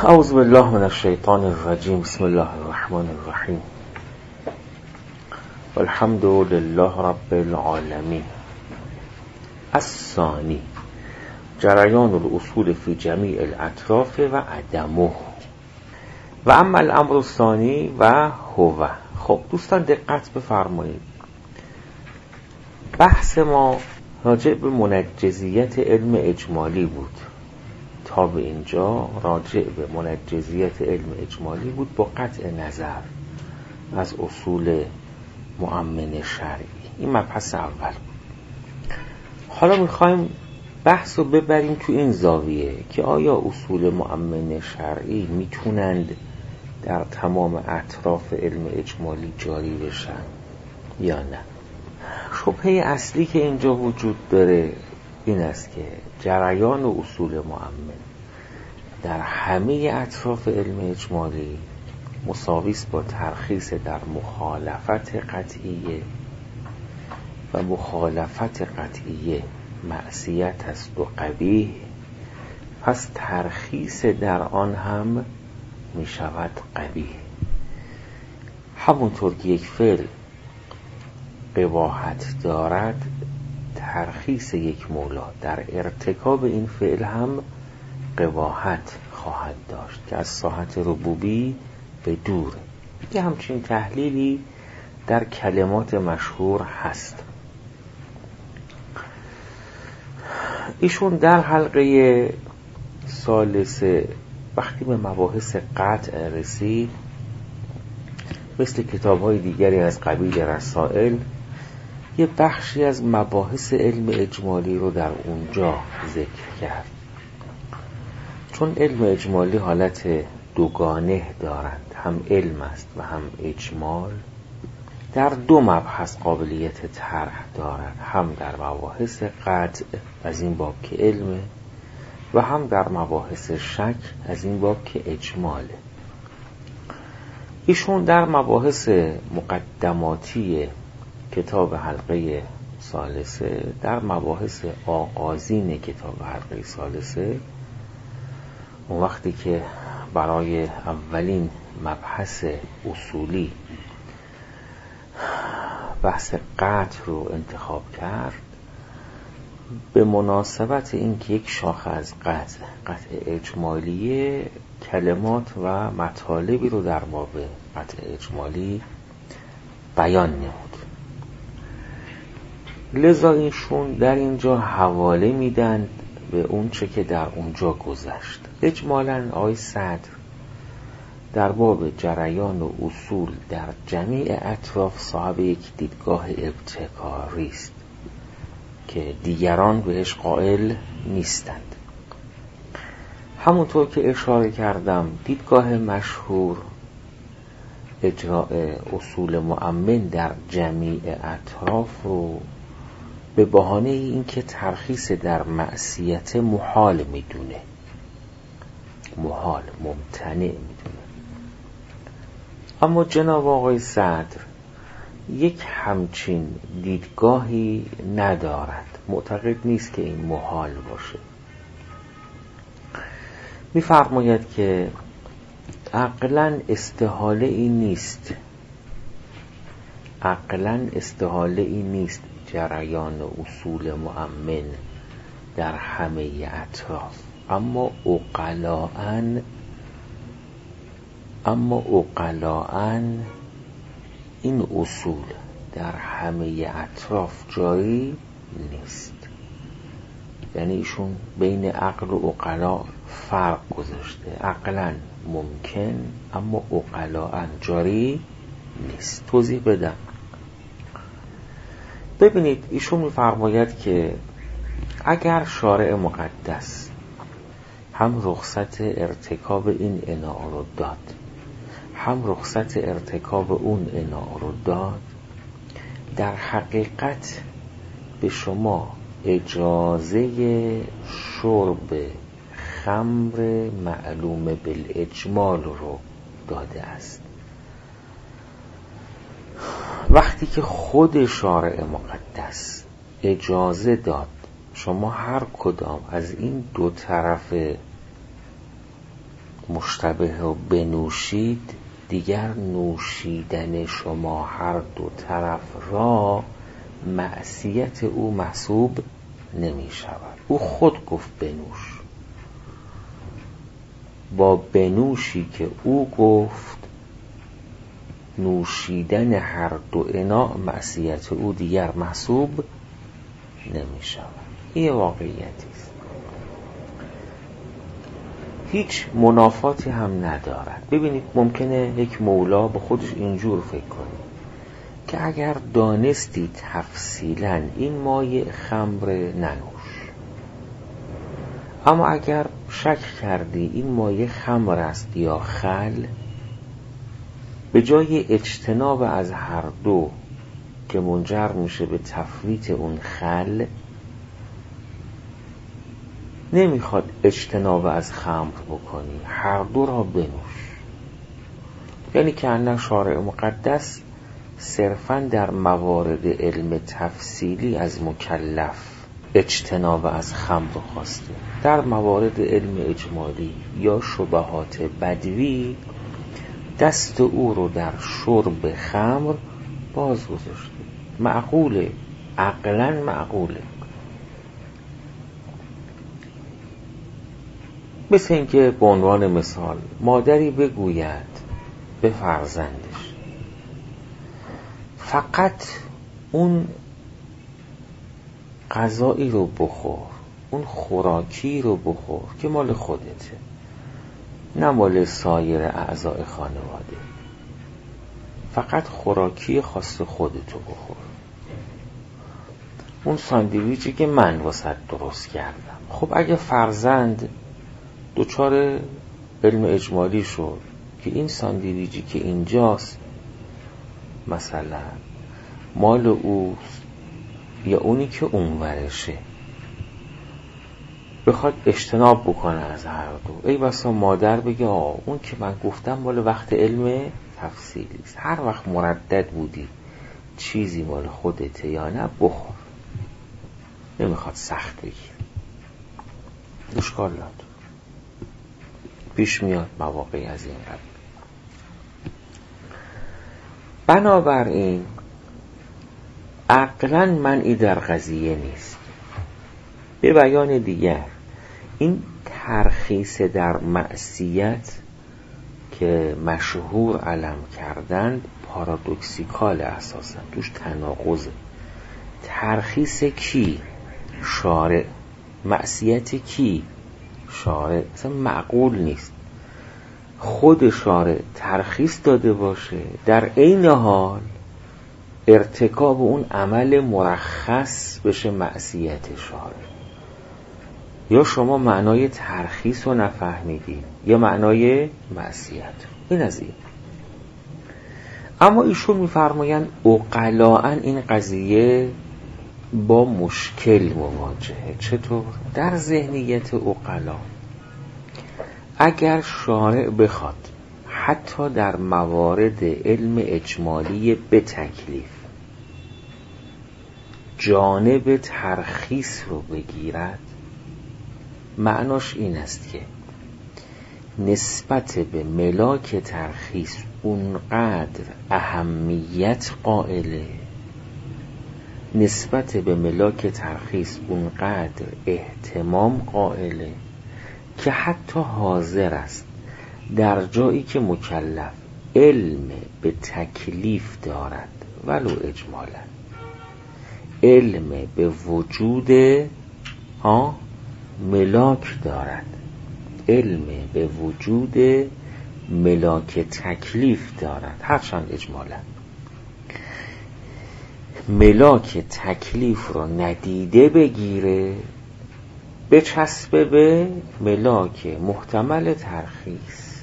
اعوذ بالله من الشیطان الرجیم. بسم الله الرحمن الرحیم. والحمد لله رب العالمین. الثانی جریان الاصول فی جمیع الاطراف و عدمه و اما الامر الثانی و هو. خب دوستان دقت بفرمایید، بحث ما راجع به منجزیت علم اجمالی بود. تا به اینجا راجع به منجزیت علم اجمالی بود با قطع نظر از اصول مؤمن شرعی. این مبحث اول. حالا میخوایم بحث رو ببریم تو این زاویه که آیا اصول مؤمن شرعی میتونند در تمام اطراف علم اجمالی جاری بشن یا نه؟ شبهه اصلی که اینجا وجود داره این است که جریان اصول مؤمن در همه اطراف علم اجمالی مساویس با ترخیص در مخالفت قطعیه و مخالفت قطعیه معصیت است و قبیح، پس ترخیص در آن هم می شود قبیح. همونطور که یک فعل قباحت دارد، ترخیص یک مولا در ارتکاب این فعل هم قباحت خواهد داشت که از ساحت ربوبی به دور. یه همچین تحلیلی در کلمات مشهور هست. ایشون در حلقه ثالثه وقتی به مباحث قطع رسید، مثل کتاب‌های دیگری از قبیل رسائل، یه بخشی از مباحث علم اجمالی رو در اونجا ذکر کرد. چون علم اجمالی حالت دوگانه دارند، هم علم است و هم اجمال، در دو مبحث قابلیت طرح دارد، هم در مباحث قطع از این باب که علمه و هم در مباحث شک از این باب که اجماله. ایشون در مباحث مقدماتی کتاب حلقه ثالثه، در مباحث آغازین کتاب حلقه ثالثه، اون وقتی که برای اولین مبحث اصولی بحث قطع رو انتخاب کرد، به مناسبت این که یک شاخه از قطع اجمالیه، کلمات و مطالبی رو در باب قطع اجمالی بیان نمود. لذا ایشون در اینجا حواله میدن به اون چه که در اونجا گذشت. اجمالاً آقای صدر در باب جریان و اصول در جمیع اطراف صاحب یک دیدگاه ابتکاری است که دیگران بهش قائل نیستند. همونطور که اشاره کردم، دیدگاه مشهور اجراء اصول مؤمن در جمیع اطراف رو به بهانه این که ترخیص در معصیت محال میدونه، محال ممتنع میدونه. اما جناب آقای صدر یک همچین دیدگاهی ندارد، معتقد نیست که این محال باشه. می‌فرماید که عقلاً استحاله ای نیست، عقلاً استحاله ای نیست جریان اصول مؤمن در همه اطراف، اما عقلاً این اصول در همه اطراف جاری نیست. یعنی ایشون بین عقل و عقلا فرق گذاشته. عقلاً ممکن اما عقلاً جاری نیست. توضیح بدم. ببینید، ایشون می‌فرماید که اگر شارع مقدس هم رخصت ارتکاب این اناع رو داد، هم رخصت ارتکاب اون اناع رو داد، در حقیقت به شما اجازه شرب خمر معلوم بالاجمال رو داده است. وقتی که خود شارع مقدس اجازه داد شما هر کدام از این دو طرف مشتبه و بنوشید، دیگر نوشیدن شما هر دو طرف را معصیت او محسوب نمی شود. او خود گفت بنوش، با بنوشی که او گفت نوشیدن هر دو اناء معصیت او دیگر محسوب نمی شود. این واقعیتی است، هیچ منافاتی هم ندارد. ببینید ممکنه یک مولا به خودش اینجور فکر کنه که اگر دانستی تفصیلا این مایع خمر ننوش، اما اگر شک کردی این مایع خمر است یا خل، به جای اجتناب از هر دو که منجر میشه به تفویت اون خل، نمیخواد اجتناب از خمر بکنی، هر دو را بنوش. یعنی که انه شارع مقدس صرفاً در موارد علم تفصیلی از مکلف اجتناب از خمر خواسته، در موارد علم اجمالی یا شبهات بدوی دست او رو در شرب خمر باز گذاشته. معقوله، عقلاً معقوله. مثل اینکه به عنوان مثال مادری بگوید به فرزندش فقط اون غذایی رو بخور، اون خوراکی رو بخور که مال خودته، نه مال سایر اعضای خانواده، فقط خوراکی خاص خودتو بخور. اون ساندویچی که من واسه درست کردم. خب اگه فرزند دچار علم اجمالی شد که این ساندویچی که اینجاست مثلا مال اوست یا اونی که اونورشه، بخواد اجتناب بکنه از هر دو، ای بسا مادر بگه اون که من گفتم مال وقت علم تفصیلی است، هر وقت مردد بودی چیزی مال خودته یا نه بخور، نمیخواد سخت بگیر، اشکال نداره. پیش میاد مواقعی از این قبیل. بنابراین عقلاً منعی در قضیه نیست. به بیان دیگر، این ترخیص در معصیت که مشهور علم کردند پارادوکسیکال، اساساً توش تناقضه. ترخیص کی؟ شارع. معصیت کی؟ شارع. اصلا معقول نیست خود شارع ترخیص داده باشه در عین حال ارتکاب اون عمل مرخص بشه معصیت شارع. یا شما معنای ترخیص رو نفهمیدید یا معنای معصیت. این از این. اما ایشون میفرمایند عقلاً این قضیه با مشکل مواجهه. چطور؟ در ذهنیت عقلا اگر شارع بخواد حتی در موارد علم اجمالی به تکلیف جانب ترخیص رو بگیرد، معناش این است که نسبت به ملاک ترخیص اونقدر اهمیت قائله، نسبت به ملاک ترخیص اونقدر اهتمام قائله که حتی حاضر است در جایی که مکلف علم به تکلیف دارد ولو اجمالا، علم به وجود ملاک دارد، علم به وجود ملاک تکلیف دارد، هرچند اجمالا ملاک تکلیف رو ندیده بگیره، بچسبه به ملاک محتمل ترخیص.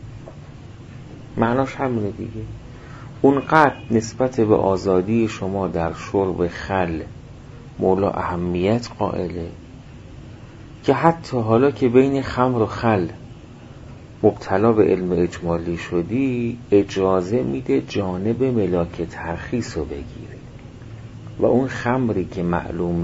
معناش همینه دیگه. اونقدر نسبت به آزادی شما در شرب خل مولا اهمیت قائله که حتی حالا که بین خمر و خل مبتلا به علم اجمالی شدی اجازه میده جانب ملاک ترخیص رو بگیری و اون خمری که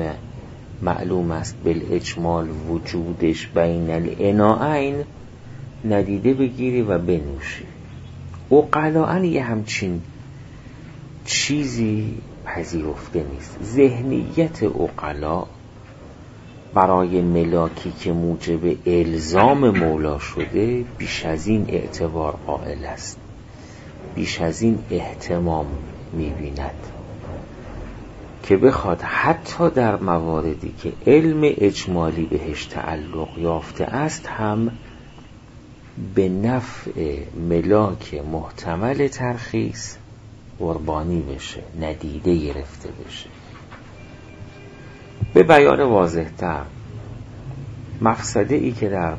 معلوم است بالاجمال وجودش بین الاناءین ندیده بگیری و بنوشی. عقلاً یه همچین چیزی پذیرفته نیست. ذهنیت عقلا برای ملاکی که موجب الزام مولا شده بیش از این اعتبار قائل است، بیش از این اهتمام می‌بیند که بخواد حتی در مواردی که علم اجمالی بهش تعلق یافته است هم به نفع ملاک محتمل ترخیص قربانی بشه، ندیده گرفته بشه. به بیان واضح‌تر، مفسده ای که در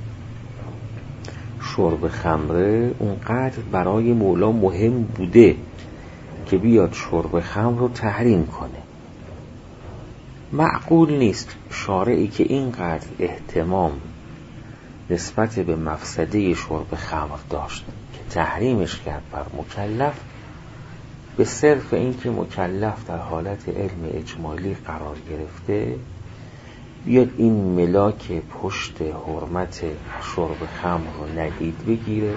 شرب خمره اونقدر برای مولا مهم بوده که بیاد شرب خمر رو تحریم کنه. معقول نیست شارعی که اینقدر اهتمام نسبت به مفسده شرب خمر داشت که تحریمش کرد بر مکلف، به صرف اینکه مکلف در حالت علم اجمالی قرار گرفته بیاد این ملاک پشت حرمت شرب خمر رو ندید بگیره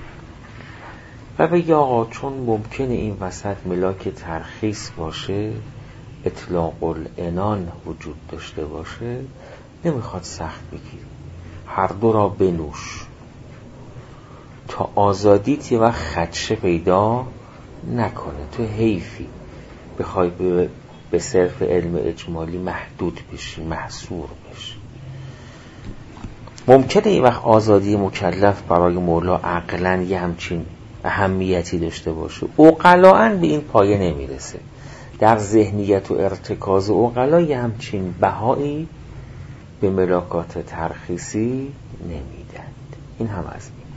و بگه آقا چون ممکنه این وسط ملاک ترخیص باشه، اطلاق العنان وجود داشته باشه، نمیخواد سخت بگیره، هر دو را بنوش تا آزادیت یه وقت خدشه پیدا نکنه، تو حیفی بخوای به صرف علم اجمالی محدود بشی، محصور بشی. ممکنه این وقت آزادی مکلف برای مولا عقلاً یه همچین اهمیتی داشته باشه، عقلاً به این پایه نمیرسه. در ذهنیت و ارتکاز عقلا یه همچین بهایی به ملاکات ترخیصی نمیدند. این هم از این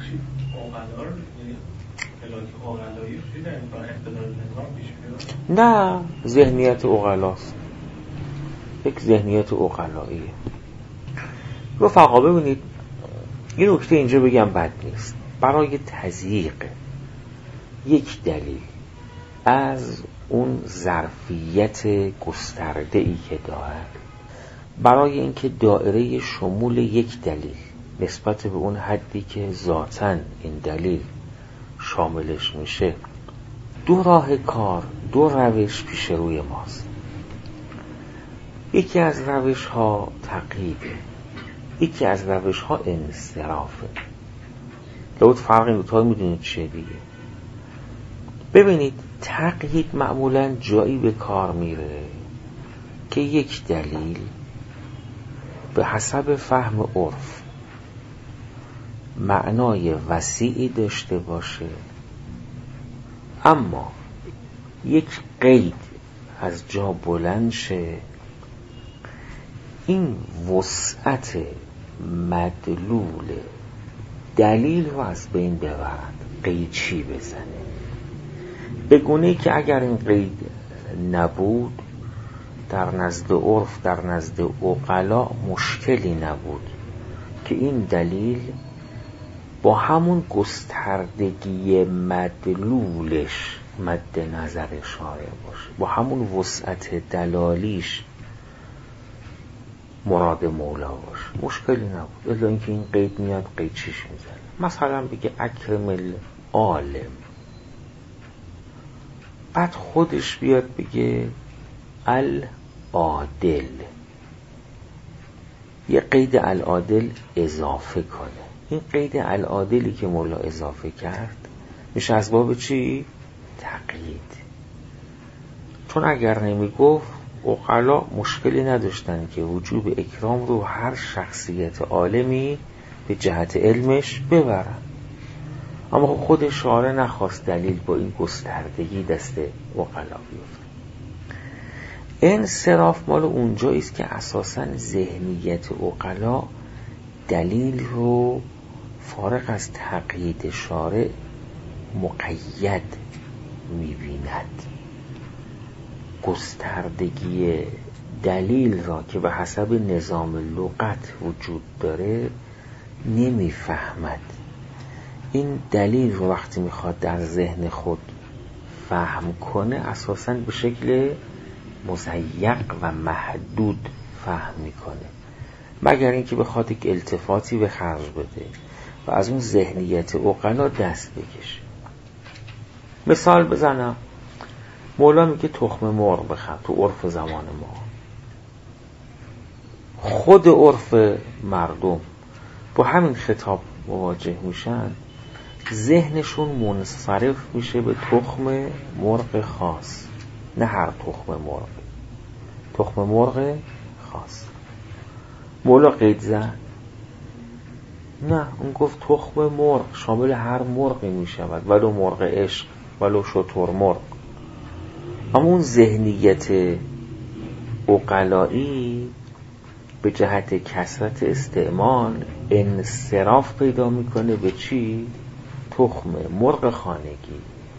نه، ذهنیت عقلاست، یک ذهنیت عقلاییه. رفقا ببینید این نکته اینجا بگم بد نیست. برای تضییق یک دلیل از اون ظرفیت گسترده‌ای که دارد، برای اینکه دایره شمول یک دلیل نسبت به اون حدی که ذاتاً این دلیل شاملش میشه، دو راه کار، دو روش پیش روی ماست. یکی از روش ها تقییده، یکی از روش ها انصرافه. لابد فرق این دوتا میدونید چیه دیگه. ببینید تقیید معمولاً جایی به کار میره که یک دلیل به حسب فهم عرف معنای وسیعی داشته باشه، اما یک قید از جا بلند شه، این وسعت مدلول دلیل رو از بین ببرد، قیچی بزنه، به گونه‌ای که اگر این قید نبود در نزد عرف، در نزد عقلا مشکلی نبود که این دلیل با همون گستردگی مدلولش مد نظر شارع باشه، با همون وسعت دلالیش مراد مولا باشه، مشکلی نبود. الا اینکه این قید میاد قیچیش میزنه. مثلا بگه اکرم العالم، بعد خودش بیاد بگه العادل، یه قید العادل اضافه کنه. این قید العادلی که مولا اضافه کرد میشه از باب چی؟ تقیید. چون اگر نمی گفت عقلا مشکلی نداشتن که وجوب اکرام رو هر شخصیت عالمی به جهت علمش ببرن، اما خود شارع نخواست دلیل با این گستردگی دست عقلا بیفته. انصراف مال اونجاییست که اساساً ذهنیت عقلا دلیل رو فارغ از تقیید شارع مقید می‌بیند. گستردگی دلیل را که به حسب نظام لغت وجود داره نمیفهمد. این دلیل رو وقتی میخواد در ذهن خود فهم کنه اساساً به شکل مضیق و محدود فهم میکنه، مگر اینکه بخواد یک التفاتی به خرج بده و از اون ذهنیت عقلا دست بکشه. مثال بزنم، مولا میگه تخم مرغ بخر تو عرف زمان ما. خود عرف مردم با همین خطاب مواجه میشن، ذهنشون منصرف میشه به تخم مرغ خاص، نه هر تخم مرغ، تخم مرغ خاص. مولا قید زد؟ نه، اون گفت تخم مرغ شامل هر مرغی میشود، ولو مرغ عشق ولو شتر مرغ. اما اون ذهنیت عقلایی به جهت کثرت استعمال انصراف پیدا میکنه به چی؟ تخم مرغ خانگی.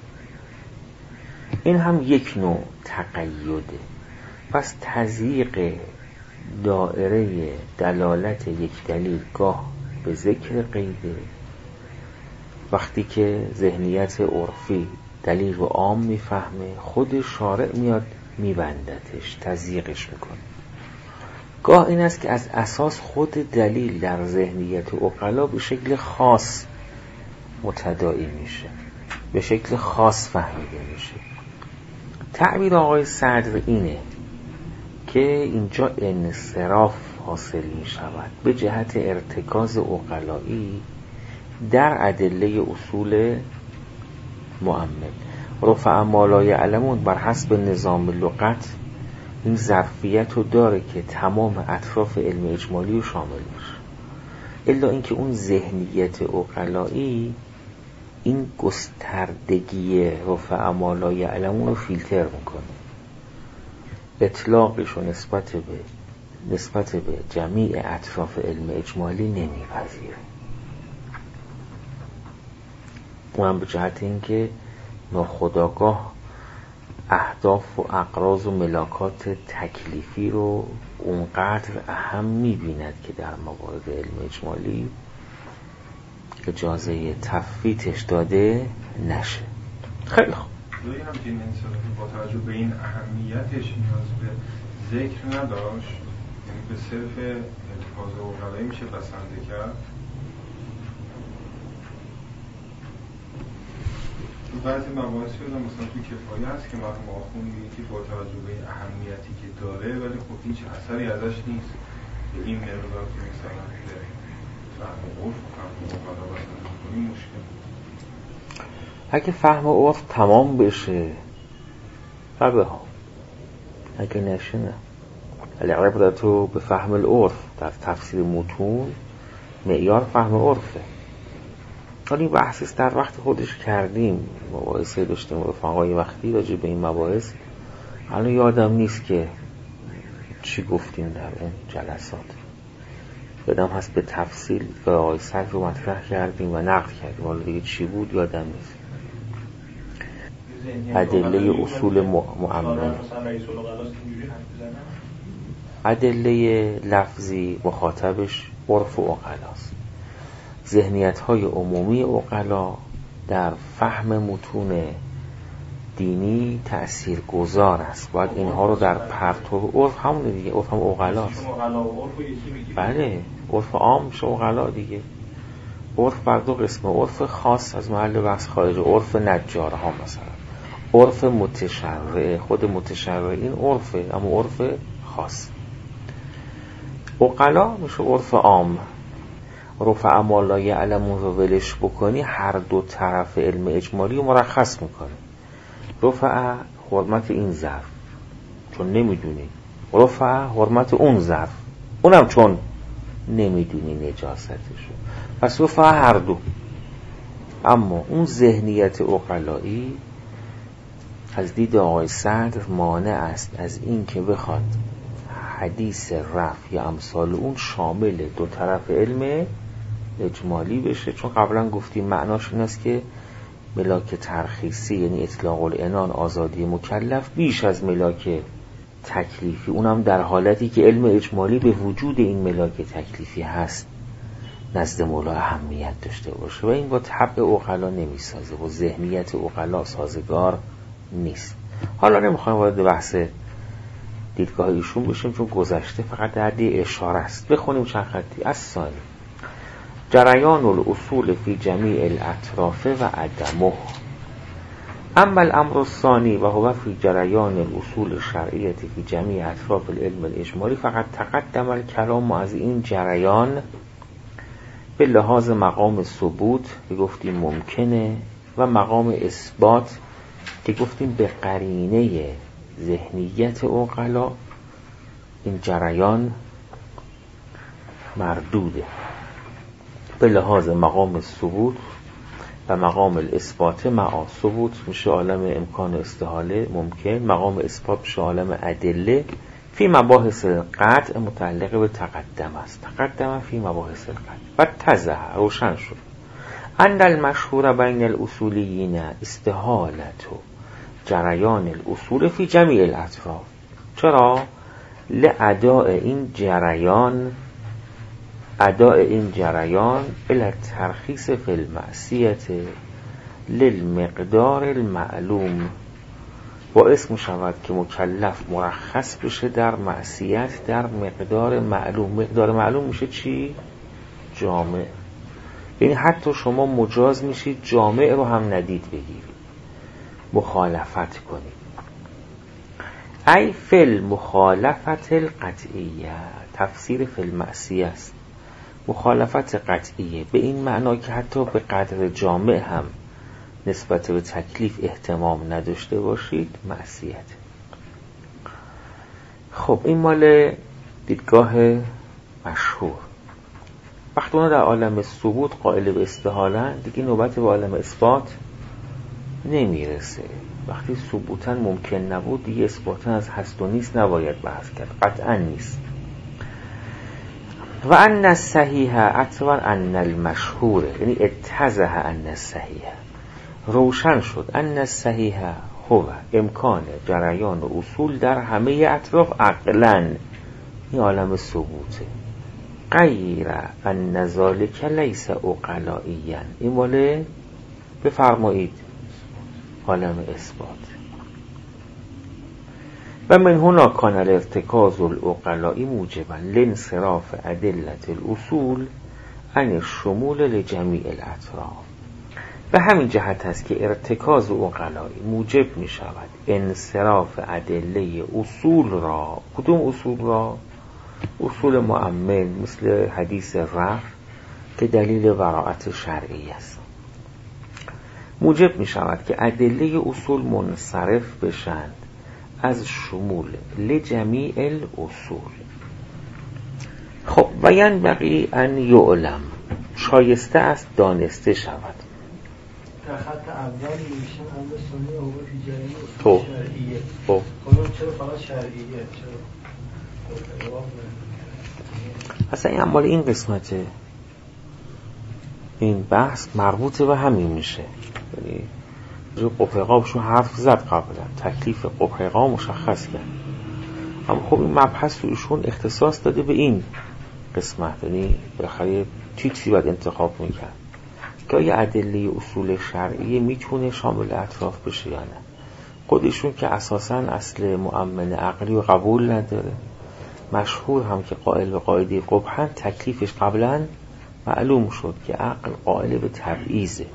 این هم یک نوع تقییده. پس تضییق دائره دلالت یک دلیل گاه به ذکر قیده، وقتی که ذهنیت عرفی دلیل رو عام میفهمه، خود شارع میاد میبندتش، تضییقش میکنه. گاه این است که از اساس خود دلیل در ذهنیت عقلا به شکل خاص متداعی میشه، به شکل خاص فهمیده میشه. تعبیر آقای صدر اینه که اینجا انصراف حاصل می شود به جهت ارتکاز عقلایی در ادله اصول مؤمن. رفع ما لا یعلمون بر حسب نظام لغت این ظرفیت رو داره که تمام اطراف علم اجمالی رو شامل میشه، الا اینکه اون ذهنیت عقلایی این گستردگی رفع ما لا یعلمون رو فیلتر میکنه، اطلاقش رو نسبت به جمیع اطراف علم اجمالی نمیپذیره. اونم به جهت اینکه ناخودآگاه اهداف و اغراض و ملاکات تکلیفی رو اونقدر اهم میبیند که در موارد علم اجمالی اجازه تفویتش داده نشه. خیلی خوب. دوی هم که این انصرافی با توجه به این اهمیتش نیاز به ذکر نداشت، یعنی به صرف ارتکاز عقلایی میشه بسنده کرد. تو بعضی مباحثی رو مثلا تو کفایه هست که مرحوم آخوند میگه که با توجه به این اهمیتی که داره ولی خب هیچ اثری ازش نیست به این مقدار که مثلا فهم عرف و فهم عقلا بسنده کنیم مشکل. اگه فهم عرف تمام بشه ربه ها، اگه نشه نه. العبرة به فهم العرف در تفسیر متون معیار فهم عرفه. حالا این بحثیست در وقت خودش کردیم، مباحثه داشتیم رفقای وقتی راجع به این مباحث. حالا یادم نیست که چی گفتیم در اون جلسات، یادم هست به تفصیل به آقای صدر رو مطرح کردیم و نقد کردیم، حالا دیگه چی بود یادم نیست. ادله اصول مؤمن، ادله لفظی مخاطبش عرف و عقلاست. ذهنیت‌های عمومی عقلا در فهم متون دینی تأثیر گذار است. باید اینها رو در پرتو عرف، همونه دیگه، عرف هم عقلاست. بله، عرف عام میشه عقلا دیگه. عرف بر دو قسمه، عرف خاص از محل بحث خارج، عرف نجارها مثلا، عرف متشرع، خود متشرعین عرفه، اما عرف خاص. عقلا میشه عرف عام. رفع ما لا یعلمون رو ولش بکنی هر دو طرف علم اجمالی رو مرخص میکنه. رفع حرمت این ظرف چون نمیدونی، رفع حرمت اون ظرف اونم چون نمیدونی نجاستشو، پس رفع هر دو. اما اون ذهنیت عقلایی از دید آقای صدر مانع است از این که بخواد حدیث رفع یا امثال اون شامل دو طرف علم اجمالی بشه، چون قبلا گفتیم معناش این است که ملاک ترخیصی یعنی اطلاق العنان، آزادی مکلف بیش از ملاک تکلیفی، اونم در حالتی که علم اجمالی به وجود این ملاک تکلیفی هست نزد مولا اهمیت داشته باشه و این با طبع عقلا نمیسازه، با ذهنیت عقلا سازگار نیست. حالا نمیخوایم وارد بحث دیدگاه ایشون بشیم چون گذشته، فقط در دی اشاره است. بخونیم چند خطی از سالی. جریان الاصول فی جمیع الاطراف و عدمه. اما الامر الثانی و هو فی جریان الاصول الشرعیه فی جمیع اطراف العلم الاجمالی، فقط تقدم الکلام از این جریان به لحاظ مقام ثبوت که گفتیم ممکنه و مقام اثبات که گفتیم به قرینه ذهنیت عقلا این جریان مردوده. به لحاظ مقام ثبوت و مقام الاثبات مع ثبوت میشه عالم امکان استحاله ممکن، مقام اثبات میشه عالم ادله فی مباحث القطع متعلق به تقدم است. تقدم فی مباحث القطع و تضح روشن شد ان المشهور بین الاصولیین استحالت جریان الاصول فی جمیع الاطراف. چرا؟ لاداء این جریان الی ترخیص فی المعصیت للمقدار المعلوم، باعث می شود که مکلف مرخص بشه در معصیت در مقدار معلوم. مقدار معلوم میشه چی؟ جامع. یعنی حتی شما مجاز میشید جامع رو هم ندید بگیرید، مخالفت کنید. ای فی مخالفت القطعیه، تفسیر فی المعصیه است. مخالفت قطعیه به این معنا که حتی به قدر جامع هم نسبت به تکلیف اهتمام نداشته باشید معصیت. خب این مال دیدگاه مشهور. وقتی اونا در عالم ثبوت قائل به استحالن، دیگه نوبت به عالم اثبات نمیرسه. وقتی ثبوتاً ممکن نبود دیگه اثباتاً از هست و نیست نباید بحث کرد، قطعاً نیست. و ان الصحیح اطور ان المشهور، یعنی اتضح ان الصحیح، روشن شد ان الصحیح هو امکان جریان و اصول در همه اطراف عقلاً، این عالم ثبوته. غیر ان ذلک لیس عقلائیاً، این ماله بفرمایید عالم اثبات. و من هنا کان الارتکاز العقلائی موجبا لانصراف ادله الاصول عن الشمول لجمیع الاطراف. به همین جهت است که ارتکاز عقلائی موجب می شود انصراف ادله اصول را. کدوم اصول را؟ اصول مؤمن مثل حدیث رفع که دلیل براءت شرعی است. موجب می شود که ادله اصول منصرف بشند از شمول لجمیع الاصول. خب و ینبغی ان یعلم، شایسته است دانسته شود. در خط اول میشن اول سنی او فی جریان تو شرعیه. خب چرا فقط شرعیه؟ چرا؟ اصلا این مال این قسمته. این بحث مربوط به همین میشه. یعنی جو قبحقابشون حرف زد قبلا، تکلیف قبحقاب مشخص کرد، اما خب این مبحث رو ایشون اختصاص داده به این قسمت. یعنی بالاخره چیزی باید انتخاب میکرد که آیا ادله اصول شرعی میتونه شامل اطراف بشه یا نه. خودشون که اساساً اصل مؤمن عقلی و قبول نداره، مشهور هم که قائل به قاعده قبحن، تکلیفش قبلا معلوم شد که عقل قائل به تبعیضه.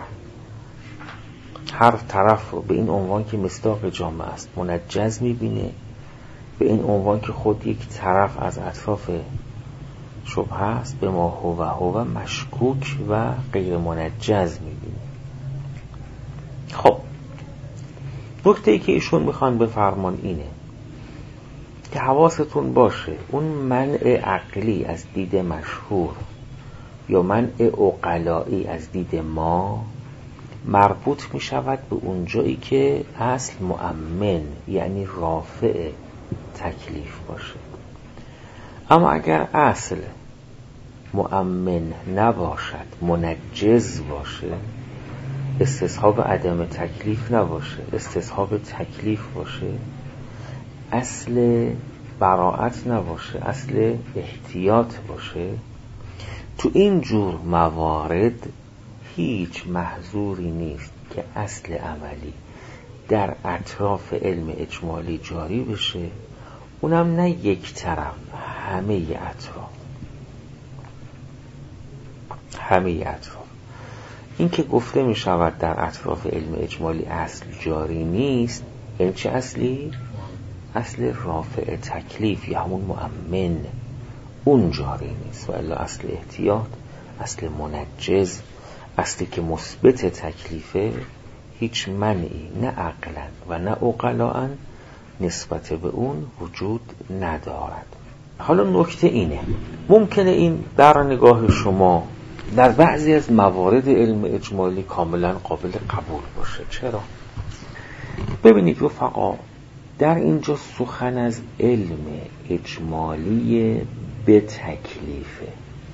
هر طرف به این عنوان که مصداق جامعه است منجز میبینه، به این عنوان که خود یک طرف از اطراف شبهه است به ما هو مشکوک و غیر منجز میبینه. خب نکته‌ای که ایشون میخوان بفرمان اینه که حواستون باشه اون منع عقلی از دید مشهور یا منع عقلائی از دید ما مربوط می شود به اون جایی که اصل مؤمن یعنی رافع تکلیف باشه. اما اگر اصل مؤمن نباشد، منجز باشه، استصحاب عدم تکلیف نباشه، استصحاب تکلیف باشه، اصل براءت نباشه، اصل احتیاط باشه، تو این جور موارد هیچ محظوری نیست که اصل عملی در اطراف علم اجمالی جاری بشه، اونم نه یک طرف، همه اطراف. همه اطراف. این که گفته می شود در اطراف علم اجمالی اصل جاری نیست، این چه اصلی؟ اصل رافع تکلیف یا همون مؤمن، اون جاری نیست. و الا اصل احتیاط، اصل منجز، اصلی که مثبت تکلیفه، هیچ منعی نه عقلا و نه عقلاً نسبت به اون وجود ندارد. حالا نکته اینه، ممکنه این در نگاه شما در بعضی از موارد علم اجمالی کاملا قابل قبول باشه. چرا؟ ببینید رفقا، در اینجا سخن از علم اجمالی به تکلیفه،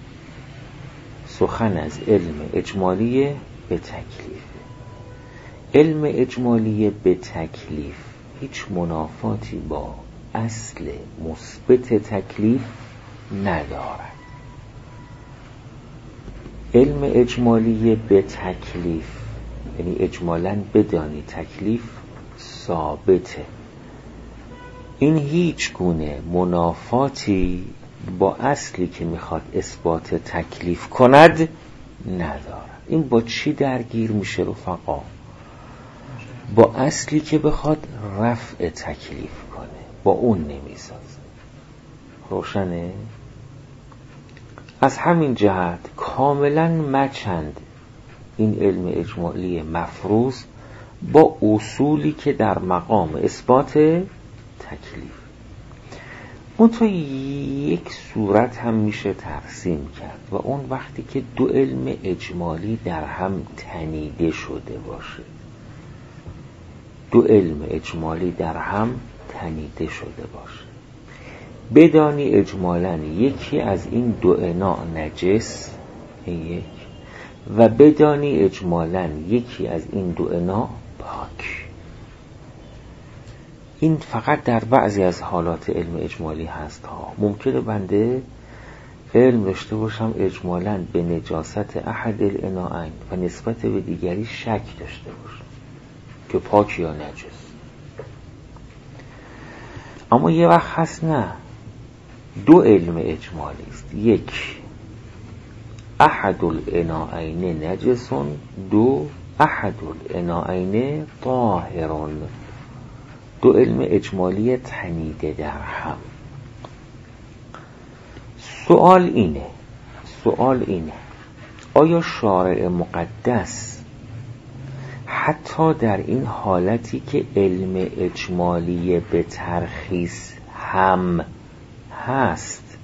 سخن از علم اجمالی به تکلیفه. علم اجمالی به تکلیف هیچ منافاتی با اصل مثبت تکلیف ندارد. علم اجمالی به تکلیف یعنی اجمالاً بدانی تکلیف ثابته، این هیچ گونه منافاتی با اصلی که میخواد اثبات تکلیف کند ندارد. این با چی درگیر میشه رفقا؟ با اصلی که بخواد رفع تکلیف کنه، با اون نمیسازه. روشنه؟ از همین جهت کاملا مچند این علم اجمالی مفروض با اصولی که در مقام اثبات تکلیف. منتها یک صورت هم میشه ترسیم کرد و اون وقتی که دو علم اجمالی در هم تنیده شده باشه. دو علم اجمالی در هم تنیده شده باشه، بدانی اجمالاً یکی از این دو اناء نجس یک و بدانی اجمالاً یکی از این دو اناء پاک. این فقط در بعضی از حالات علم اجمالی هست ها. ممکنه بنده علم داشته باشم اجمالاً به نجاست احد الاناءین و نسبت به دیگری شک داشته باشم که پاک یا نجس. اما یه وقت هست نه، دو علم اجمالی است، یک احد الاناءین نجسون، دو احد الاناءین طاهرون. دو علم اجمالی تنیده در هم. سوال اینه آیا شارع مقدس حتی در این حالتی که علم اجمالی به ترخیص هم هست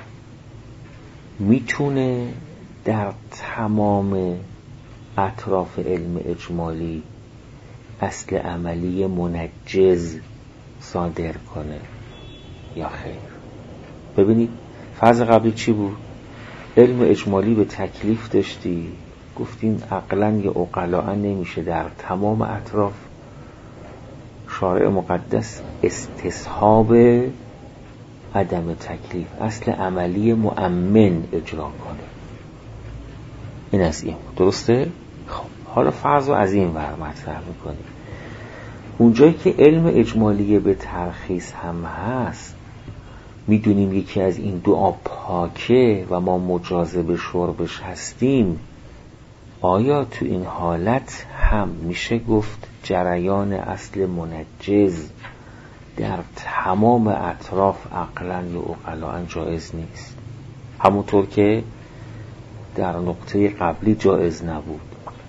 میتونه در تمام اطراف علم اجمالی اصل عملی منجز صادر کنه یا خیر؟ ببینید فرض قبلی چی بود؟ علم اجمالی به تکلیف داشتی، گفتیم عقلاً یا عقلاً نمیشه در تمام اطراف شارع مقدس استصحاب عدم تکلیف، اصل عملی مؤمن اجرا کنه. این از این درسته؟ خب حالا فرض رو از این ور مطرح میکنیم. اونجایی که علم اجمالی به ترخیص هم هست، میدونیم یکی از این دو آب پاکه و ما مجاز به شربش هستیم، آیا تو این حالت هم میشه گفت جریان اصل منجز در تمام اطراف عقلاً یا عقلاً جایز نیست؟ همونطور که در نقطه قبلی جایز نبود.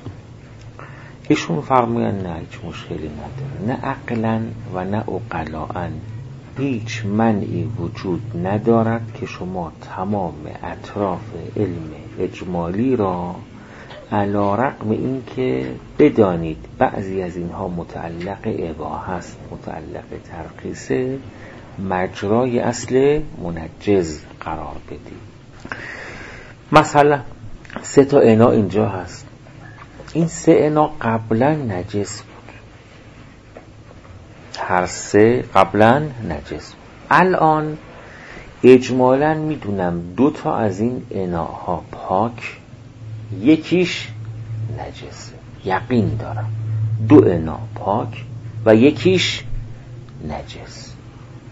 ایشون فرموین نه هیچ مشکلی نداره، نه عقلاً و نه عقلاً هیچ منعی وجود ندارد که شما تمام اطراف علم اجمالی را علی رغم این که بدانید بعضی از اینها متعلق اباحه است، متعلق ترخیصه، مجرای اصل منجز قرار بدید. مثلا 3 تا اناء اینجا هست، این 3 اناء قبلا نجس بود، هر 3 قبلا نجس بود. الان اجمالا میدونم 2 تا از این اناءها پاک، یکیش نجسه، یقین دارم 2 اناء پاک و یکیش نجس.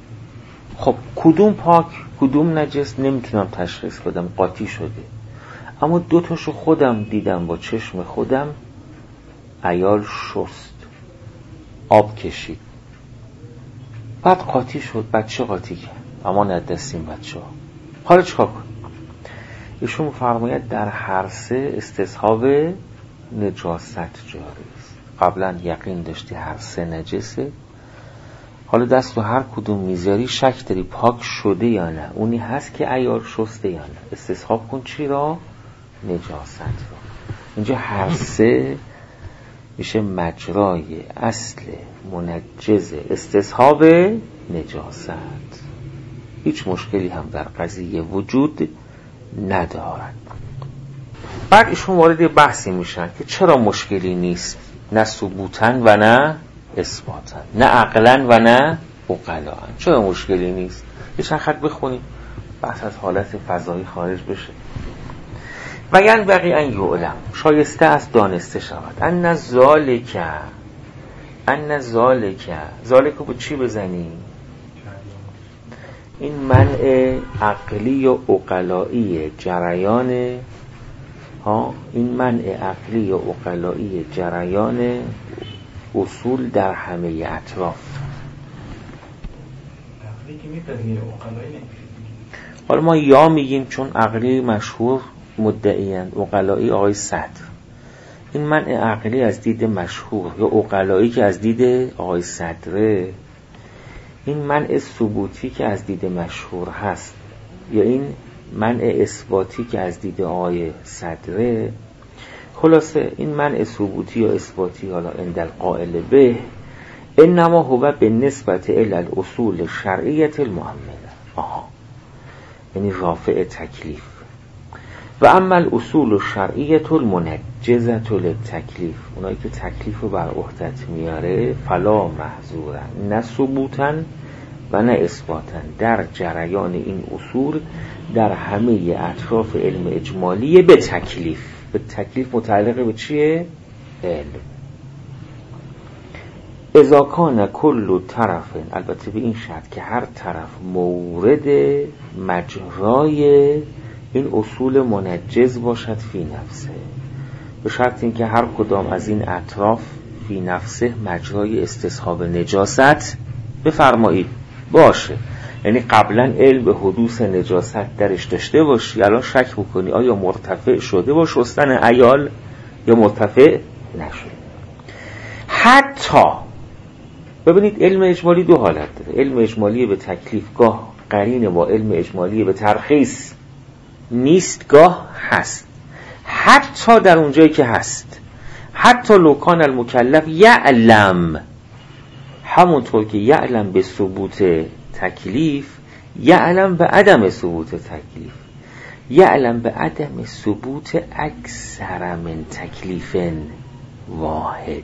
خب کدوم پاک کدوم نجس نمیتونم تشخیص بدم، قاطی شده. اما 2 تاشو خودم دیدم با چشم خودم. عیال شست، آب کشید، بعد قاطی شد. بچه قاطی کرد، اما ندستیم بچه ها. حالا چکار کن؟ ایشون فرماید در هر 3 استصحاب نجاست جاری است. قبلا یقین داشتی هر 3 نجسه، حالا دست رو هر کدوم میذاری شک داری پاک شده یا نه، اونی هست که عیار شسته یا نه. استصحاب کن چی را؟ نجاست را. اینجا هر 3 میشه مجرای اصل منجز استصحاب نجاست. هیچ مشکلی هم در قضیه وجود ندارد. بعد ایشون وارد بحثی میشن که چرا مشکلی نیست، نه ثبوتن و نه اثباتن، نه عقلن و نه عقلاً. چرا مشکلی نیست؟ یه چند خط بخونیم بحث از حالت فضایی خارج بشه. و ینبغی ان یعلم، شایسته است دانسته شود، ان ذالک با چی بزنیم؟ این منع عقلی و عقلایی جریان این منع عقلی و عقلایی جریان اصول در همه اطراف. حالا ما یا میگیم چون عقلی مشهور مدعیند، عقلایی آقای صدر. این منع عقلی از دید مشهور یا عقلایی که از دید آقای صدره، این منع ثبوتی که از دید مشهور هست، یا این منع اثباتی که از دید آقای صدره. خلاصه این منع ثبوتی یا اثباتی، حالا عند القائل به، انما هو بالنسبت الی الاصول شرعیه المؤمنه، یعنی رافع تکلیف. و اما الاصول الشرعیه المنجزه للتکلیف، اونایی که تکلیف رو بر عهدت میاره، فلا محظورا، نه ثبوتن و نه اثباتن، در جریان این اصول در همه اطراف علم اجمالی به تکلیف. به تکلیف متعلق به چیه؟ علم. اذا کان کل طرف، البته به این شرط که هر طرف مورد مجرای این اصول منجز باشد فی نفسه، به شرط این که هر کدام از این اطراف فی نفسه مجرای استصحاب نجاست بفرمایید باشه. یعنی قبلا علم به حدوث نجاست درش داشته باشی، الان شک بکنی آیا مرتفع شده با شستن عیال یا مرتفع نشده. حتی ببینید علم اجمالی 2 حالت داره. علم اجمالی به تکلیف گاه قرین با علم اجمالی به ترخیص نیست، گاه هست. حتی در اونجایی که هست، حتی لو کان المکلف یعلم، همونطور که یعلم به ثبوت تکلیف، یعلم به عدم ثبوت تکلیف، یعلم به عدم ثبوت اکثر من تکلیف واحد.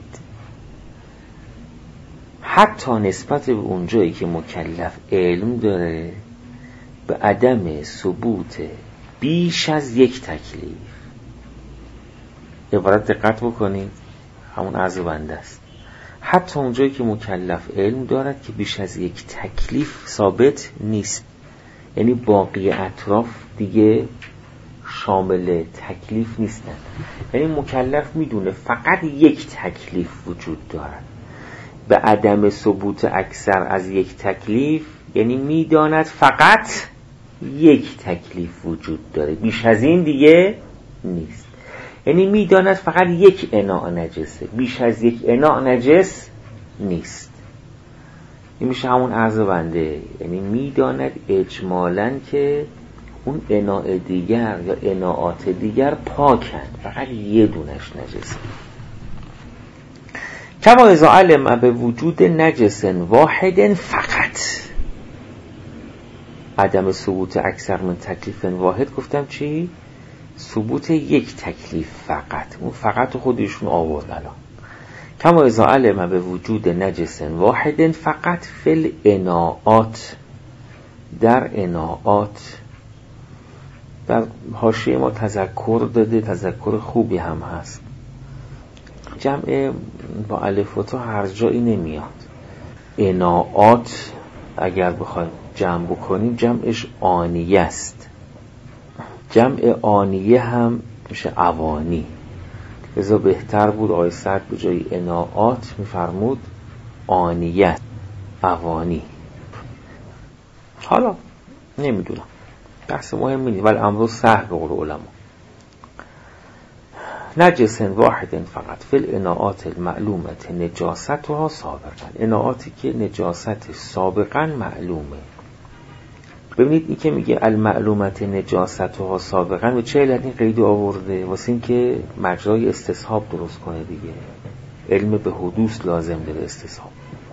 حتی نسبت به اونجایی که مکلف علم داره به عدم ثبوت بیش از یک تکلیف. عبارت دقت بکنید، همون عرض بنده است. حتی اونجایی که مکلف علم دارد که بیش از یک تکلیف ثابت نیست، یعنی باقی اطراف دیگه شامل تکلیف نیستن، یعنی مکلف میدونه فقط یک تکلیف وجود دارد. به عدم ثبوت اکثر از یک تکلیف یعنی میداند فقط یک تکلیف وجود داره، بیش از این دیگه نیست. یعنی میداند فقط یک اناء نجسه، بیش از یک اناء نجس نیست. این میشه همون عرض بنده، یعنی میداند اجمالاً که اون اناء دیگر یا اناءات دیگر پاکند، فقط یه دونش نجسه. کما اذا علم به وجود نجس واحد فقط، عدم ثبوت اکثر من تکلیف واحد گفتم چی؟ ثبوت یک تکلیف فقط. اون فقط خودشون آورد الان. کما اذا علم به وجود نجس واحد فقط فل اناعات، در اناعات. در حاشیه ما تذکر داده، تذکر خوبی هم هست. جمع با الف و تا هر جایی نمیاد. اناعات اگر بخوایم جمع بکنیم جمعش آنیه است. جمع آنیه هم میشه اوانی. لذا بهتر بود آقای سعد به جای اناعات میفرمود آنیه، اوانی. حالا نمیدونم، بحث مهمی نیست، ولی امروز صح به قول علما. نجس واحد فقط فی الاناعات المعلومت نجاستها سابقا، اناعاتی که نجاست سابقا معلومه. ببینید این که میگه المعلومت نجاستها سابقا به چه علت این قید آورده؟ واسه این که مجرای استصحاب درست کنه دیگه. علم به حدوث لازم داره استصحاب.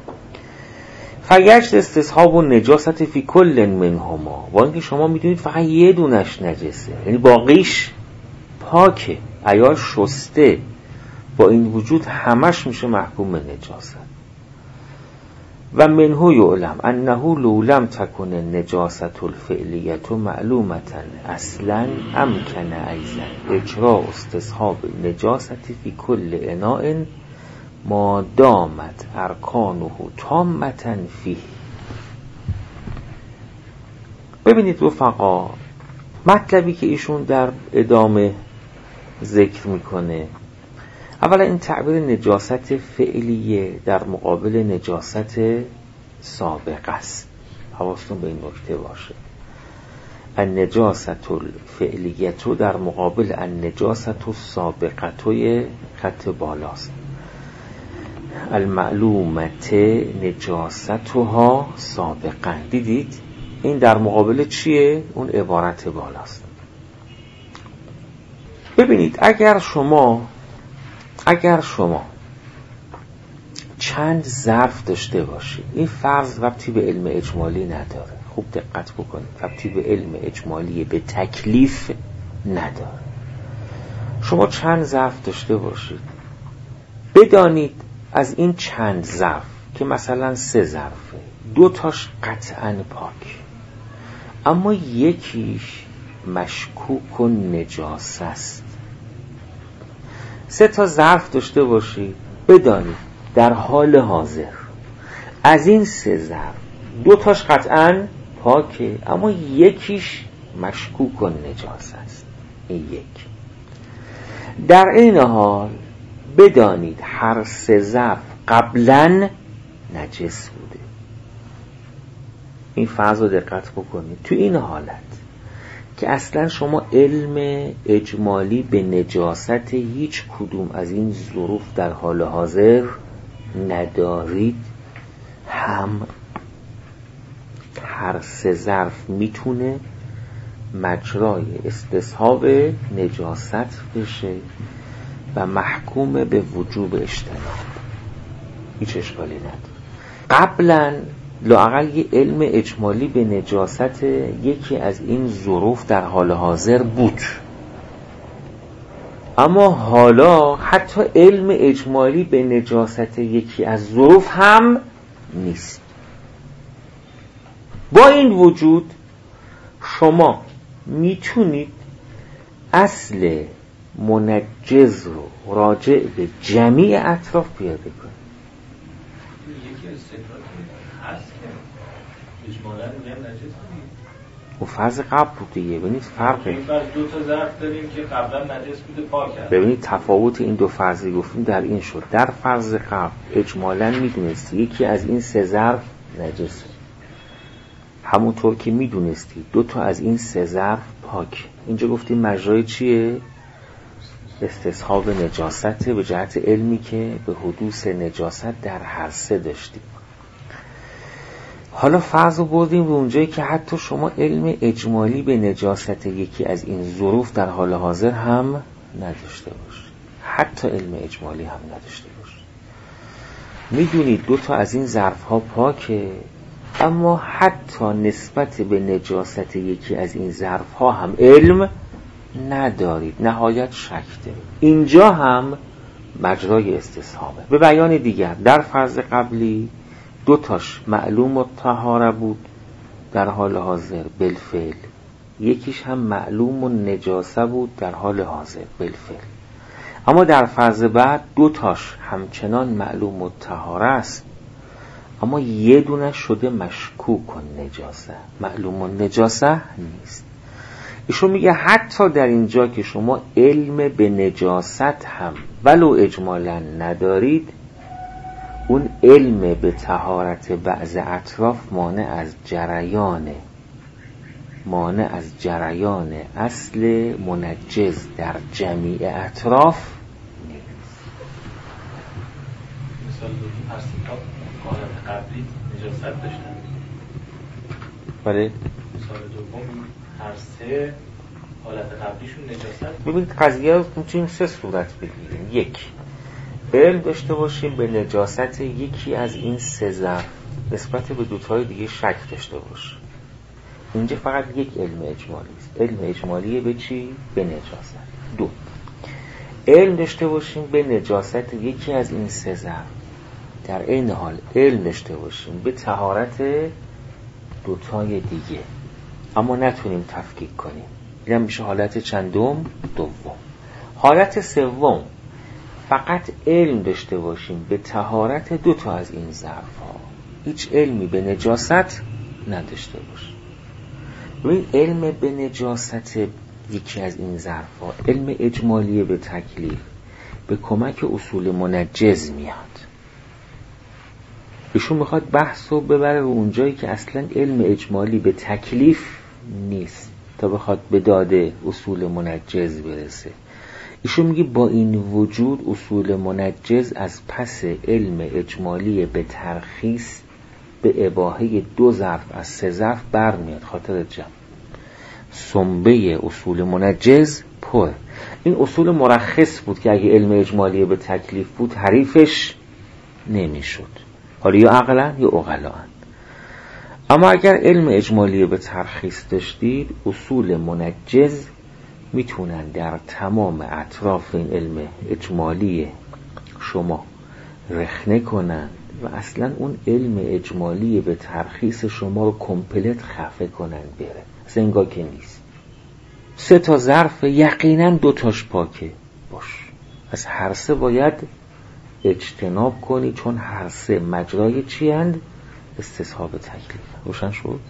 فیجد استصحاب و نجاست فی کل منهما، و اینکه شما میدونید فقط یه دونش نجسه، یعنی باقیش پاکه، عیار شسته، با این وجود همش میشه محکوم به نجاست. و منه یعلم انه لو لم تکن النجاست الفعلیه معلومتا اصلا امکن ایضا اجراء استصحاب نجاست فی کل اناء ما دامت ارکانه تامتا فیه. ببینید رفقا، مطلبی که ایشون در ادامه ذکر میکنه، اولا این تعبیر نجاست فعلیه در مقابل نجاست سابقه است. حواستون به این نکته باشه. النجاست الفعلیه در مقابل النجاست السابقه خط بالاست. المعلومت نجاستها سابقا. دیدید این در مقابل چیه؟ اون عبارت بالاست. ببینید اگر شما چند ظرف داشته باشید، این فرض ربطی به علم اجمالی نداره، خوب دقت بکنید، ربطی به علم اجمالی، به تکلیف نداره. شما چند ظرف داشته باشید، بدانید از این چند ظرف که مثلا 3 ظرفه، 2 تاش قطعاً پاک، اما یکیش مشکوک و نجاس است. 3 تا ظرف داشته باشید، بدانید در حال حاضر از این 3 ظرف 2 تاش قطعاً پاکه، اما یکیش مشکوک و نجاس است. این یک. در این حال بدانید هر 3 ظرف قبلاً نجس بوده. این فرض رو دقت بکنید. تو این حالت که اصلا شما علم اجمالی به نجاست هیچ کدوم از این ظروف در حال حاضر ندارید، هم هر 3 ظرف میتونه مجرای استصحاب نجاست بشه و محکوم به وجوب اجتناب، هیچ اشکالی نداره. قبلا لااقل یه علم اجمالی به نجاست یکی از این ظروف در حال حاضر بود، اما حالا حتی علم اجمالی به نجاست یکی از ظروف هم نیست. با این وجود شما میتونید اصل منجز رو راجع به جمیع اطراف پیاده کنید. یکی استقرار هست که اجمالاً میگن نجس نیست. و فرض قبل بود دیگه. ببینید فرقه. این فرض 2 تا ظرف داریم که قبلا نجس بوده پاک کرد. ببینید تفاوت این دو فرضی گفتیم در این شد. در فرض قبل اجمالاً میدونستی یکی از این 3 ظرف نجسه، همونطور که میدونستی 2 تا از این 3 ظرف پاک. اینجا گفتیم مجرای چیه؟ استصحاب نجاست به جهت علمی که به حدوث نجاست در هر 3 داشتیم. حالا فرض رو بردیم به اونجایی که حتی شما علم اجمالی به نجاست یکی از این ظروف در حال حاضر هم نداشته باشید، حتی علم اجمالی هم نداشته باشید. میدونید 2 تا از این ظرف ها پاکه، اما حتی نسبت به نجاست یکی از این ظرف ها هم علم ندارید، نهایت شک دارید. اینجا هم مجرای استصحابه. به بیان دیگر، در فرض قبلی 2 تاش معلوم الطهاره بود در حال حاضر بالفعل، یکیش هم معلوم النجاسه بود در حال حاضر بالفعل. اما در فرض بعد 2 تاش همچنان معلوم الطهاره است، اما یه دونه شده مشکوک النجاسه، معلوم النجاسه نیست. ایشون میگه حتی در اینجا که شما علم به نجاست هم ولو اجمالا ندارید، اون علم به طهارت بعض اطراف مانع از جریان اصل منجز در جمیع اطراف نیست. مثال دوم هر ستاب حالت قبلی نجاست داشتن. بله. مثال دوم هر سه حالت قبلیشون نجاست. ببینید قضیه رو میتونیم سه صورت بگیریم. یک، علم داشته باشیم به نجاست یکی از این سه ظرف، نسبت به دوتای دیگه شک داشته باشیم. اینجا فقط یک علم اجمالی است. علم اجمالی به چی؟ به نجاست. دو، علم داشته باشیم به نجاست یکی از این سه ظرف، در این حال علم داشته باشیم به طهارت دوتای دیگه، اما نتونیم تفکیک کنیم. این میشه حالت چندم؟ دوم. حالت سوم، فقط علم داشته باشیم به طهارت دوتا از این ظرف ها، هیچ علمی به نجاست نداشته باشیم. این علم به نجاست یکی از این ظرف ها، علم اجمالی به تکلیف، به کمک اصول منجز میاد. ایشون میخواد بحث رو ببره به اونجایی که اصلا علم اجمالی به تکلیف نیست تا بخواد به داده اصول منجز برسه. ایشون میگه با این وجود اصول منجز از پس علم اجمالی به ترخیص به اباحه دو ظرف از سه ظرف برمیاد. خاطر جمع سنبه اصول منجز پر. این اصول مرخص بود که اگه علم اجمالی به تکلیف بود حریفش نمیشد، حالا یا عقلا یا عقلا. اما اگر علم اجمالی به ترخیص داشتید، اصول منجز میتونن در تمام اطراف این علم اجمالی شما رخنه کنن و اصلا اون علم اجمالی به ترخیص شما رو کمپلت خفه کنن بره. اصلا انگار که نیست. سه تا ظرف یقینا دوتاش پاکه باش، از هر سه باید اجتناب کنی، چون هر سه مجرای چی هند؟ استصحاب تکلیف. روشن شد؟ من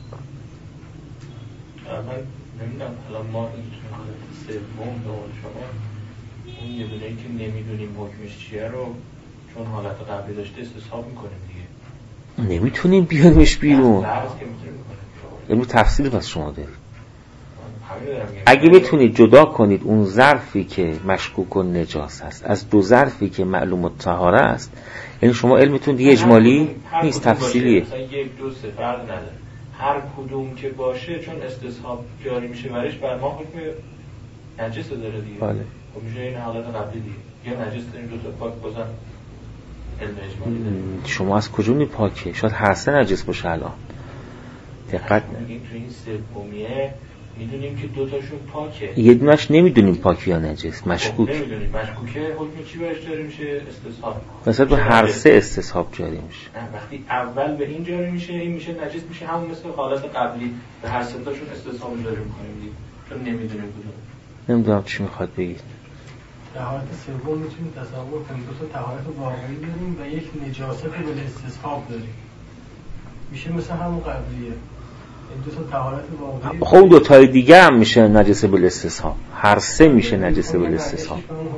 نمیدونم الان ما این سوم به اون شما اون یه دونه‌ای که نمیدونیم حکمش چیه رو چون حالت قبلی داشته استصحاب میکنیم دیگه، نمیتونیم بیاریمش بیرون. فرض که میتونیم بکنیم. امروز تفصیل بس شما دارید. اگه بتونید جدا کنید اون ظرفی که مشکوک و نجاس است از دو ظرفی که معلوم الطهاره است، یعنی شما علمتون دیگه اجمالی نیست، تفصیلیه. مثلا 1 2 3 فرق نداره، هر کدوم که باشه چون استصحاب جاری میشه برش بر ما حکم نجس داره دیگه. بله. خب میشه این حالت قبلی دیگه، یا نجس داریم دو تا پاک بازم علم اجمالی داریم. شما از کجا می پاکه؟ شاید هر سه نجس باشه الان. دقت میگیم تو این سومیه میدونیم که دو تاشون پاکه، یه دونش نمیدونیم پاکی یا نجس، مشکوک. نمیدونیم مشکوکه، حکم چی برش جاری میشه؟ استصحاب. مثلا تو هر سه استصحاب جاری میشه. وقتی اول به این جاری میشه این میشه نجس میشه، همون مثل حالت قبلی به هر سه تاشون استصحاب جاری میکنیم دیگه، چون نمیدونیم کدوم. نمیدونم چی میخواد بگید. طهارت سوم میتونیم تصور کنیم دو تا طهارت واقعی داریم و یک نجاست بالاستصحاب داریم، میشه مثل همون قبلیه. این دو تا طهارت واقعی خب اون دو تای دیگه هم میشه نجس بالاستصحاب، هر سه میشه نجس بالاستصحاب.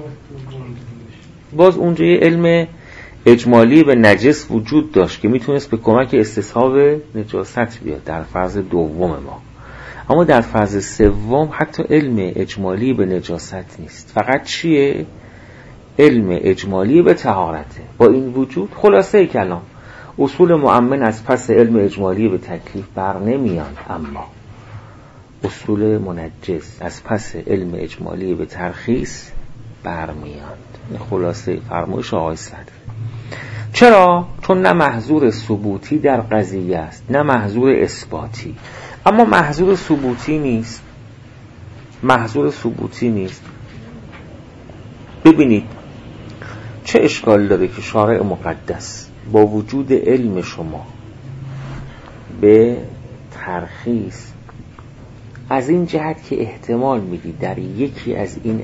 باز اونجا یه علم اجمالی به نجس وجود داشت که میتونست به کمک استصحاب نجاست بیاد در فرض دوم ما. اما در فاز سوم حتی علم اجمالی به نجاست نیست، فقط چیه؟ علم اجمالی به طهارته. با این وجود خلاصه کلام اصول مؤمن از پس علم اجمالی به تکلیف بر نمیان، اما اصول منجز از پس علم اجمالی به ترخیص برمیان. خلاصه فرمایش آقای صدر. چرا؟ چون نه محظور ثبوتی در قضیه است نه محظور اثباتی. اما محظور ثبوتی نیست. محظور ثبوتی نیست. ببینید چه اشکال داره که شارع مقدس با وجود علم شما به ترخیص از این جهت که احتمال میدی در یکی از این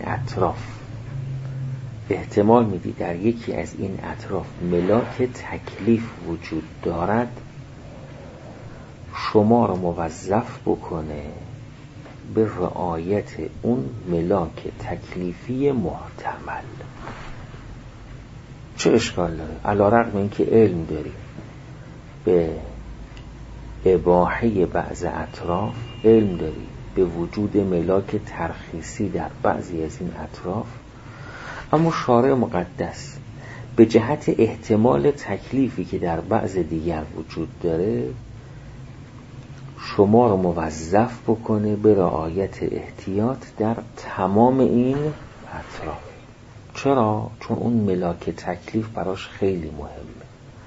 اطراف ملاک تکلیف وجود دارد، شما را موظف بکنه به رعایت اون ملاک تکلیفی محتمل. چه اشکال داره؟ علیرغم اینکه علم داری به اباحه بعض اطراف، علم داری به وجود ملاک ترخیصی در بعضی از این اطراف، اما شارع مقدس به جهت احتمال تکلیفی که در بعض دیگر وجود داره شما رو موظف بکنه به رعایت احتیاط در تمام این اطراف. چرا؟ چون اون ملاک تکلیف براش خیلی مهمه.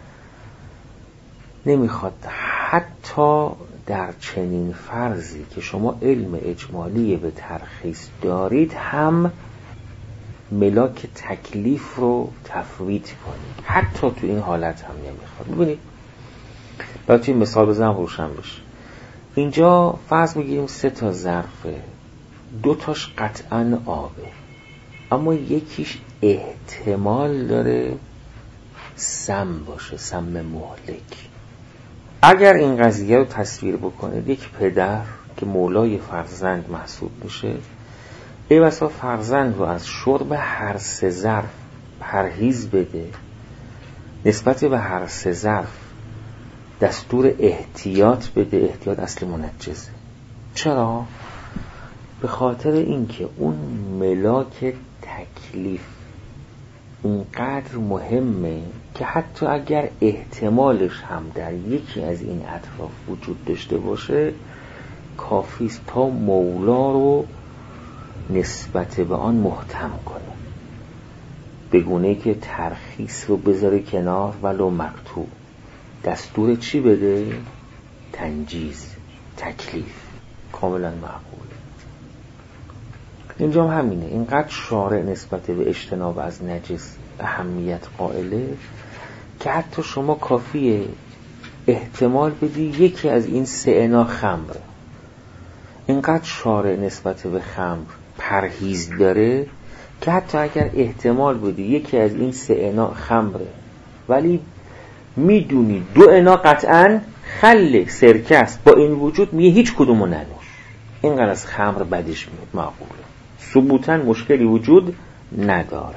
نمیخواد حتی در چنین فرضی که شما علم اجمالی به ترخیص دارید هم ملاک تکلیف رو تفویت کنید. حتی تو این حالت هم نمیخواد. ببینید برای این مثال بزنم روشن بشه. اینجا فرض میگیریم 3 ظرفه، 2 قطعاً آبه، اما یکیش احتمال داره سم باشه، سم مهلک. اگر این قضیه رو تصویر بکنید، یک پدر که مولای فرزند محسوب میشه ای بسا فرزند رو از شرب هر 3 ظرف پرهیز بده، نسبت به هر 3 ظرف دستور احتیاط بده. احتیاط اصل منجزه. چرا؟ به خاطر اینکه اون ملاک تکلیف اونقدر مهمه که حتی اگر احتمالش هم در یکی از این اطراف وجود داشته باشه کافیست تا مولا رو نسبت به آن محتم کنه، بگونه که ترخیص رو بذاره کنار ولو مقطوع. دستور چی بده؟ تنجیز، تکلیف. کاملا معقول. اینجا هم همینه. اینقدر شارع نسبت به اجتناب از نجس اهمیت قائله که حتی شما کافیه احتمال بدی یکی از این 3 انا خمره. اینقدر شارع نسبت به خمر پرهیز داره که حتی اگر احتمال بدی یکی از این 3 انا خمره ولی میدونی 2 انا قطعاً خل سرکه است، با این وجود میگه هیچ کدومو ننوش. اینقدر از خمر بدش میاد. معقوله. ثبوتاً مشکلی وجود نداره.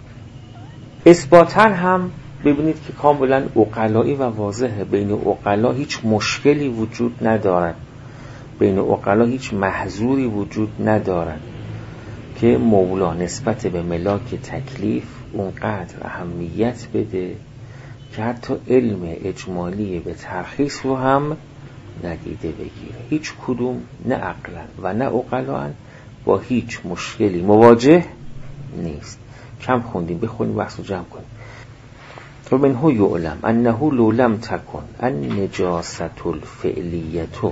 اثباتاً هم ببینید که کاملا عقلایی و واضحه. بین عقلا هیچ مشکلی وجود ندارد، بین عقلا هیچ محظوری وجود ندارد که مولا نسبت به ملاک تکلیف اونقدر اهمیت بده که حتی علم اجمالی به ترخیص رو هم ندیده بگیره. هیچ کدوم نه عقلا و نه عقلا با هیچ مشکلی مواجه نیست. کم خوندیم، بخونیم بحث رو جمع کنیم. و منه یعلم انه لو لم تکن النجاست الفعلیتو.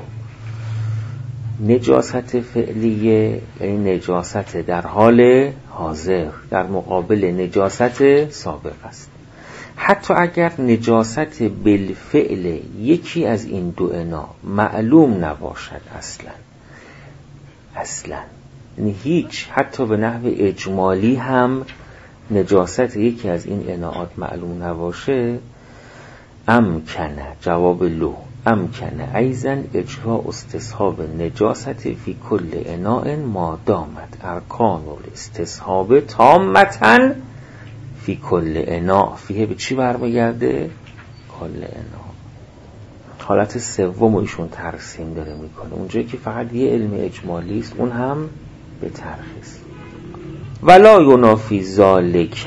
نجاست فعلیه یعنی نجاست در حال حاضر در مقابل نجاست سابق است. حتی اگر نجاست بالفعل یکی از این 2 انا معلوم نباشد اصلا یعنی هیچ، حتی به نحو اجمالی هم نجاست یکی از این اناعات معلوم نباشه، امکنه، جواب لو، امکنه ایزن اجراء استصحاب نجاست فی کل اناء ما دامت ارکان الاستصحاب تامتاً فی کل اناء. فیه به چی برمیگرده؟ کل اناء. حالت سوم ایشون ترسیم داره میکنه، اونجایی که فقط یه علم اجمالی است، اون هم به ترخیص. ولا ینافی ذالک،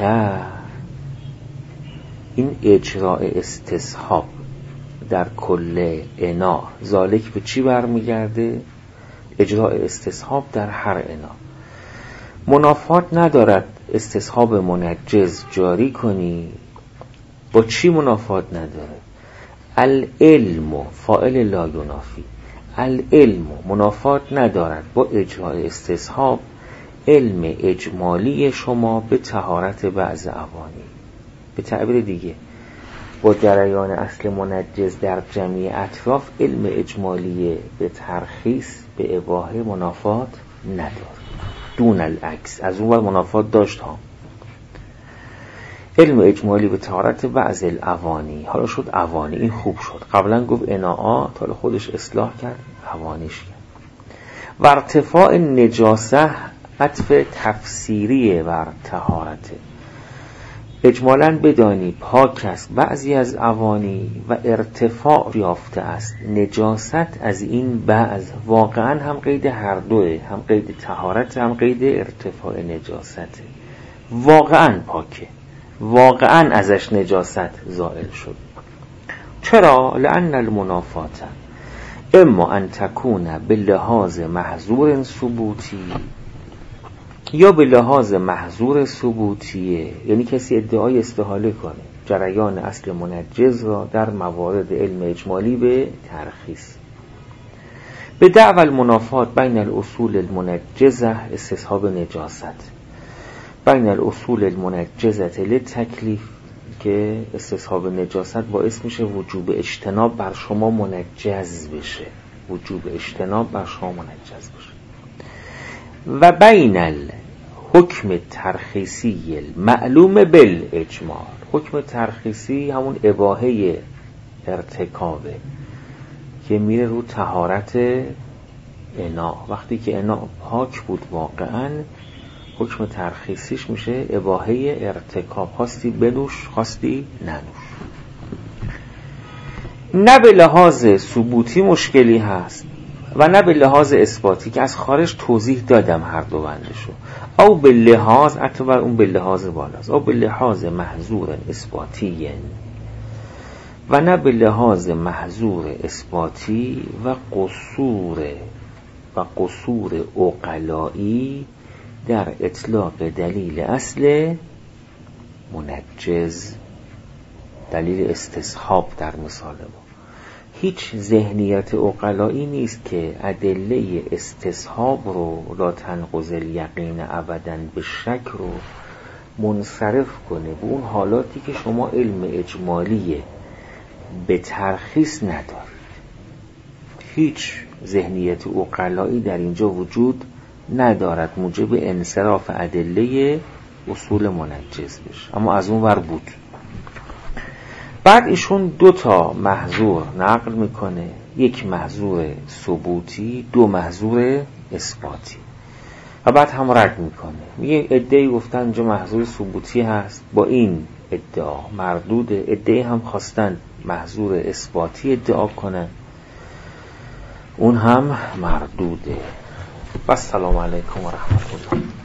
این اجراء استصحاب در کل انا، ذالک به چی برمیگرده؟ اجراء استصحاب در هر انا. منافات ندارد استصحاب منجز جاری کنی. با چی منافات نداره؟ العلم، فاعل لا ینافی، العلم منافات ندارد با اجراء استصحاب علم اجمالی شما به طهارت بعض اوانی. به تعبیر دیگه با جریان اصل منجز در جمعی اطراف علم اجمالی به ترخیص به اباحه منافات نداره. دون العکس، از اون ور منافات داشت ها. علم اجمالی به طهارت بعض الاوانی، حالا شد اوانی، این خوب شد. قبلا گفت اناعات، حالا خودش اصلاح کرد اوانیش کرد. و ارتفاع نجاسه عطف تفسیری بر طهارته. اجمالاً بدانی پاک است بعضی از اوانی و ارتفاع یافته است نجاست از این بعض. واقعاً هم قید هر دوه، هم قید طهارت هم قید ارتفاع نجاسته. واقعاً پاکه، واقعاً ازش نجاست زائل شد. چرا؟ لأن المنافات اما ان تکون به لحاظ محظور ثبوتی یا به لحاظ محظور ثبوتیه، یعنی کسی ادعای استحاله کنه جریان اصل منجز را در موارد علم اجمالی به ترخیص. به دعوی المنافات بین الاصول المنجزه استصحاب نجاست، بین الاصول المنجزه للتکلیف که استصحاب نجاست باعث میشه وجوب اجتناب بر شما منجز بشه، وجوب اجتناب بر شما منجز بشه. و بین الحکم ترخیصی معلوم بالاجمال، حکم ترخیصی همون اباحه ارتکابه که میره رو طهارت انا. وقتی که انا پاک بود واقعا حکم ترخیصیش میشه اباحه ارتکاب، خواستی بنوش خواستی ننوش. نه به لحاظ ثبوتی مشکلی هست و نه به لحاظ اثباتی که از خارج توضیح دادم هر دو بندشو. او به لحاظ اعتبار اون به لحاظ بالاست، او به لحاظ محظور اثباتی و نه به لحاظ محظور اثباتی و قصور عقلایی در اطلاق دلیل اصل منجز، دلیل استصحاب در مثال ما. هیچ ذهنیت عقلایی نیست که ادله استصحاب رو لا تنقض الیقین ابداً به شک رو منصرف کنه به اون حالاتی که شما علم اجمالی به ترخیص ندارید. هیچ ذهنیت عقلایی در اینجا وجود ندارد موجب انصراف ادله اصول منجز بشه، اما از اون ور بود. بعد ایشون دو تا محظور نقل میکنه، یک محظور ثبوتی، دو محظور اثباتی، و بعد هم رد میکنه. میگه ادعی گفتن اینجا محظور ثبوتی هست، با این ادعا مردوده. ادعی هم خواستن محظور اثباتی ادعا کنن، اون هم مردوده. و السلام علیکم و رحمت الله.